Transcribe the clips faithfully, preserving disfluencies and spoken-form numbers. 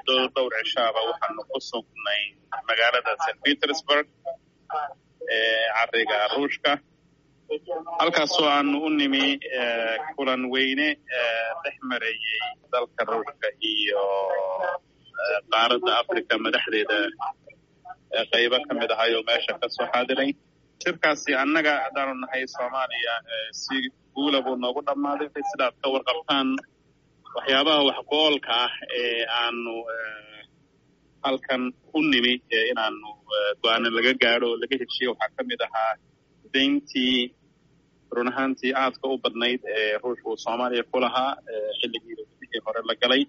muddo dhowr cishaaba waxaanu ku sugnay magaalada Saint Petersburg ee cariga Ruushka halkaasoo aanu u nimi kulan weyne dhex marayay dalka Ruushka iyo qaaradda Afrika madaxdeeda qaybo ka mid ah oo meesha ka soo xaadiray shirkaasi annaga haddaanu nahay Soomaaliya si guul ah noogu dhamaaday sidaad ka warqabtaan waxyaabaha wax goolka ah ee aanu halkan u nimi inaanu go'aan laga gaaro laga heshiyo waxaa ka mid ahaa deyntii run ahaantii aadka u badnayd ee Ruushku Soomaaliya ku lahaa xilligii hore la galay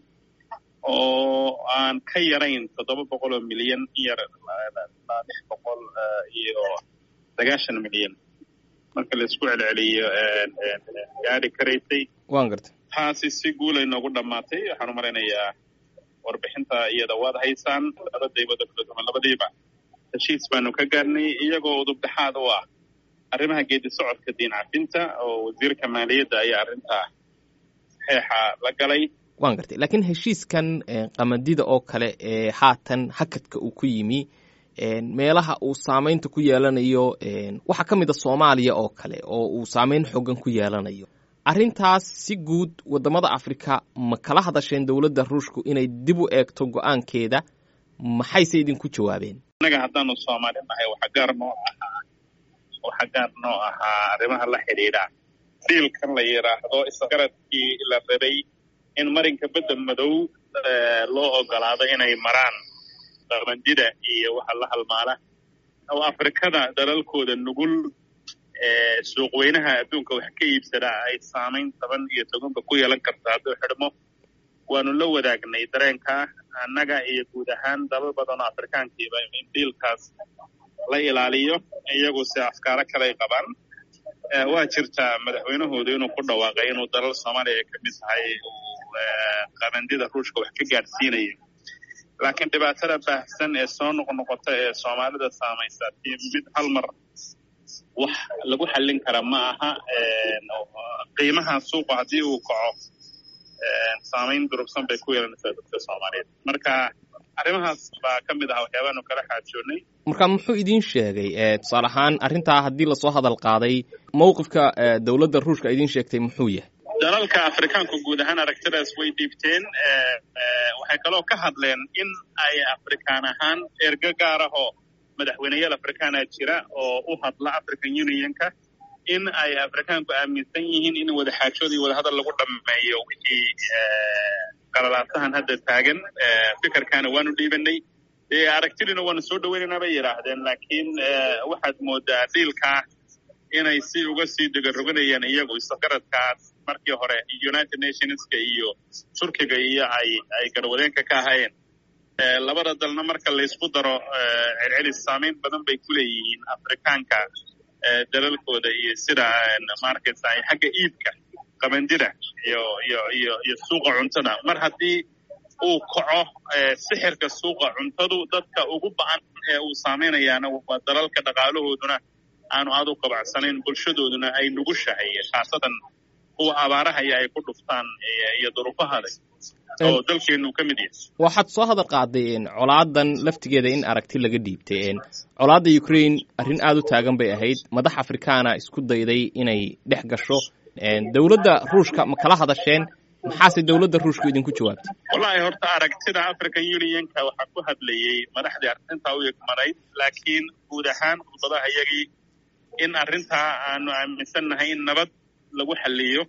oo aan ka yarayn toddoba boqol oo milyan iyo lix boqol iyo sagaashan milyan marka la isku celceliyo gaari karaysay waan gartay taasi si guul ay noogu dhamaatay waxaan u maraynayaa warbixinta iyada waad haysaan labadayba labadiiba heshiis baanu ka gaarnay iyagoo udub dhexaad u ah arrimaha geedi socodka diin cafinta oo wasiirka maaliyadda ayaa arrintaa saxiixa la galay waan gartay laakiin heshiiskan qamadida oo kale ee haatan hakadka uu ku yimi meelaha uu saamaynta ku yeelanayo waxa ka mid ah Soomaaliya oo kale oo uu saamayn xooggan ku yeelanayo arrintaas si guud wadamada Afrika ma kala hadasheen dawladda Ruushku inay dib u eegto go'aankeeda maxay se idinku jawaabeen anaga haddaanu Soomaali nahay waxa gaar noo ahaa waxa gaar noo ahaa arrimaha la xiriira diilkan la yiraahdo isgaradkii la rabay in marinka badda madow loo ogolaado inay maraan qamandida iyo waxa la halmaala oo Afrikada dalalkooda nugul ee suuq weynaha adduunka wax ka iibsada ay saameyn toban iyo toban ku yeelan karto haddii xidhmo waanu la wadaagnay dareenka annaga iyo guud ahaan dalal badan oo Afrikaankiiba in diilkaas la ilaaliyo iyagu si afkaara kale ay qabaan waa jirta madaxweynahooda inuu ku dhawaaqay inuu dalal Soomaaliya ka mid tahay qamandida Ruushka wax ka gaarsiinayo laakiin dhibaatada baahsan ee soo noqnoqota ee Soomaalida saamaysa mid hal mar wax lagu xallin kara ma aha qiimaha suuqa haddii uu kaco saamayn durugsan bay ku yeelanaysaa dadka Soomaaliyeed marka arrimahaas baa ka mid ah waxyaabaanu kala xaajoonay marka muxuu idin sheegay tusaale ahaan arrintaa haddii lasoo hadal qaaday mowqifka dawladda Ruushka idin sheegtay muxuu yahay dalalka Afrikaanku guud ahaan aragtidaas way dhiibteen waxay kaloo ka hadleen in ay Afrikaan ahaan erga gaar ah oo madaxweynayaal Afrikaan ah jira oo u hadla African Unionka in ay Afrikaanku aaminsan yihiin in wada xaajoodii wada hadal lagu dhameeyo wixii qalalaasahan hadda taagan fikirkana waanu dhiibanay ee aragtidina waanu soo dhaweynaynaa bay yiraahdeen laakiin waxaad moodaa diilka inay si uga sii degaroganayaan iyagu isgaradkaas markii hore United Nationska iyo Turkiga iyo ay ay garwadeenka ka ahaayeen labada dalna marka la isku daro celcelis saameyn badan bay ku leeyihiin Afrikaanka dalalkooda iyo sida markets ay xagga iibka qamandida iyo iyo iyo iyo suuqa cuntada mar haddii uu kaco sixirka suuqa cuntadu dadka ugu baahan ee uu saameynayaan waa dalalka dhaqaalahooduna aanu aad u qabacsanayn bulshadooduna ay nugushahay khaasatan kuwa abaaraha ay ku dhuftaan iyo duruufahaada oo dalkeenu ka mid yahay waxaad soo hadal qaaday colaadan laftigeeda in aragti laga dhiibtay colaada Ukraine arrin aad u taagan bay ahayd madax Afrikaana isku dayday inay dhex gasho dawladda Ruushka ma kala hadasheen maxaase dawladda Ruushku idinku jawaabtay wallahi horta aragtida African Unionka waxa ku hadlayay madaxda arrinta u yaqmaray laakiin guud ahaan khudbadaha iyagii in arrinta aanu aaminsanahay in nabad lagu xalliyo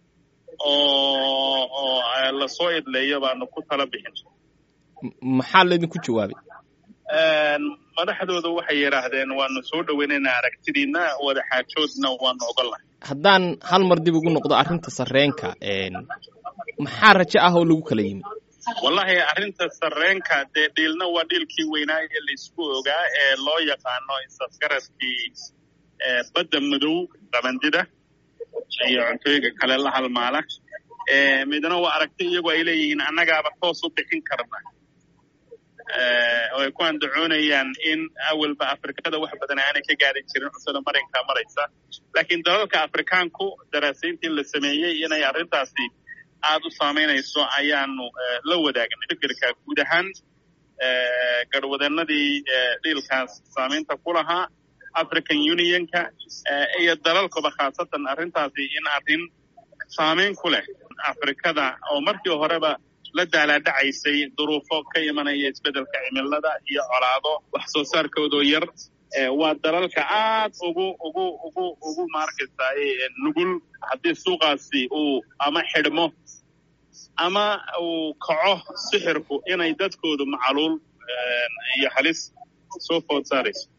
oo oo la soo idleeyo baanu ku tala bixin maxaa la idinku jawaabay madaxdoodu waxay yiraahdeen waanu soo dhaweynaynaa aragtidiina wada xaajoodna waanu ogolahay haddaan hal mar dib ugu noqdo arrinta sarreenka maxaa rajo ah oo lagu kala yimi wallahi arrinta sarreenka dee dhiilna waa dhiilkii weynaa ee la isku ogaa ee loo yaqaano isasgaradkii badda madow qamandida iyo cuntooyinka kale la halmaala midna waa aragti iyagu ay leeyihiin annagaaba toos u bixin karna oo ay ku andacoonayaan in awalba Afrikada wax badan aanay ka gaari jirin cuntada marinka maraysa laakiin dalalka Afrikaanku daraasayntii la sameeyay inay arrintaasi aad u saamaynayso ayaanu la wadaagnay fikirka guud ahaan garwadeenadii dhiilkaas saamaynta ku lahaa African Unionka iyo dalalkaba khaasatan arrintaasi in arrin saamayn ku leh Afrikada oo markii horeba la daalaadhacaysay duruufo ka imanaya isbeddelka cimilada iyo colaado wax soo saarkooda yar waa dalalka aad ugu ugu ugu ugu maarkaysaay nugul haddii suuqaasi uu ama xidhmo ama uu kaco sixirku inay dadkoodu macaluul iyo halis soo food saarayso